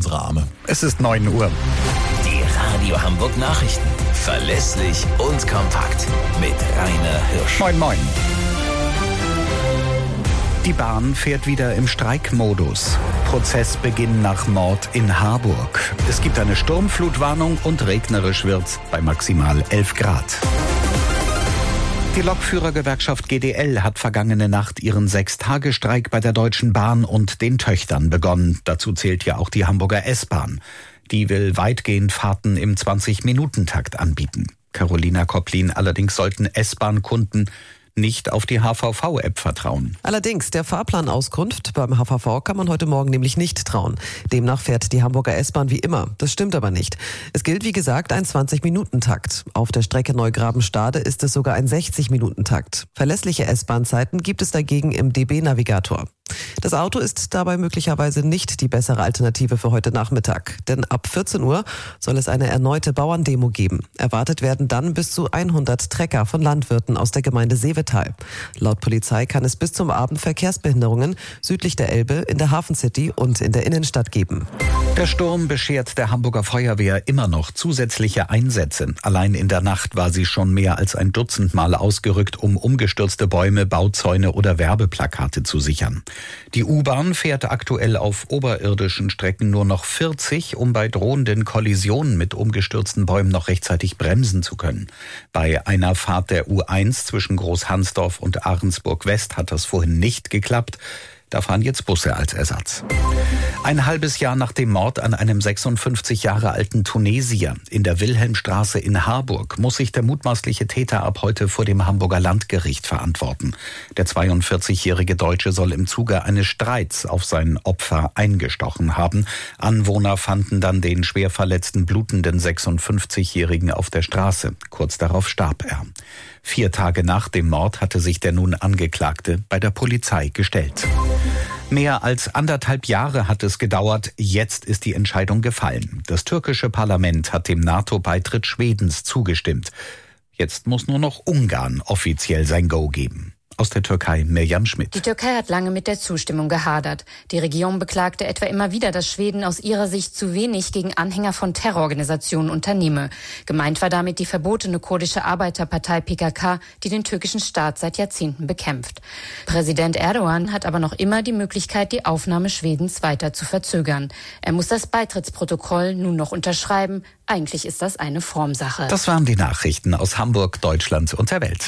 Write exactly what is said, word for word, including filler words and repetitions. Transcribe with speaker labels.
Speaker 1: unsere Arme. Es ist neun Uhr.
Speaker 2: Die Radio Hamburg Nachrichten. Verlässlich und kompakt. Mit Rainer Hirsch.
Speaker 3: Moin, moin. Die Bahn fährt wieder im Streikmodus. Prozessbeginn nach Mord in Harburg. Es gibt eine Sturmflutwarnung und regnerisch wird's bei maximal elf Grad. Die Lokführergewerkschaft G D L hat vergangene Nacht ihren Sechstagestreik bei der Deutschen Bahn und den Töchtern begonnen. Dazu zählt ja auch die Hamburger S-Bahn. Die will weitgehend Fahrten im zwanzig-Minuten-Takt anbieten. Carolina Kopplin, allerdings sollten S-Bahn-Kunden nicht auf die H V V-App vertrauen.
Speaker 4: Allerdings, der Fahrplanauskunft beim H V V kann man heute Morgen nämlich nicht trauen. Demnach fährt die Hamburger S-Bahn wie immer. Das stimmt aber nicht. Es gilt, wie gesagt, ein zwanzig-Minuten-Takt. Auf der Strecke Neugraben-Stade ist es sogar ein sechzig-Minuten-Takt. Verlässliche S-Bahn-Zeiten gibt es dagegen im D B-Navigator. Das Auto ist dabei möglicherweise nicht die bessere Alternative für heute Nachmittag. Denn ab vierzehn Uhr soll es eine erneute Bauerndemo geben. Erwartet werden dann bis zu hundert Trecker von Landwirten aus der Gemeinde Seevetal. Laut Polizei kann es bis zum Abend Verkehrsbehinderungen südlich der Elbe, in der Hafencity und in der Innenstadt geben.
Speaker 3: Der Sturm beschert der Hamburger Feuerwehr immer noch zusätzliche Einsätze. Allein in der Nacht war sie schon mehr als ein Dutzend Mal ausgerückt, um umgestürzte Bäume, Bauzäune oder Werbeplakate zu sichern. Die U-Bahn fährt aktuell auf oberirdischen Strecken nur noch vierzig, um bei drohenden Kollisionen mit umgestürzten Bäumen noch rechtzeitig bremsen zu können. Bei einer Fahrt der U eins zwischen Großhansdorf und Ahrensburg West hat das vorhin nicht geklappt. Da fahren jetzt Busse als Ersatz. Ein halbes Jahr nach dem Mord an einem sechsundfünfzig Jahre alten Tunesier in der Wilhelmstraße in Harburg muss sich der mutmaßliche Täter ab heute vor dem Hamburger Landgericht verantworten. Der zweiundvierzigjährige Deutsche soll im Zuge eines Streits auf sein Opfer eingestochen haben. Anwohner fanden dann den schwer verletzten, blutenden sechsundfünfzigjährigen auf der Straße. Kurz darauf starb er. Vier Tage nach dem Mord hatte sich der nun Angeklagte bei der Polizei gestellt. Mehr als anderthalb Jahre hat es gedauert, jetzt ist die Entscheidung gefallen. Das türkische Parlament hat dem NATO-Beitritt Schwedens zugestimmt. Jetzt muss nur noch Ungarn offiziell sein Go geben. Aus der Türkei Mirjam Schmidt.
Speaker 5: Die Türkei hat lange mit der Zustimmung gehadert. Die Regierung beklagte etwa immer wieder, dass Schweden aus ihrer Sicht zu wenig gegen Anhänger von Terrororganisationen unternehme. Gemeint war damit die verbotene kurdische Arbeiterpartei P K K, die den türkischen Staat seit Jahrzehnten bekämpft. Präsident Erdogan hat aber noch immer die Möglichkeit, die Aufnahme Schwedens weiter zu verzögern. Er muss das Beitrittsprotokoll nun noch unterschreiben. Eigentlich ist das eine Formsache.
Speaker 3: Das waren die Nachrichten aus Hamburg, Deutschland und der Welt.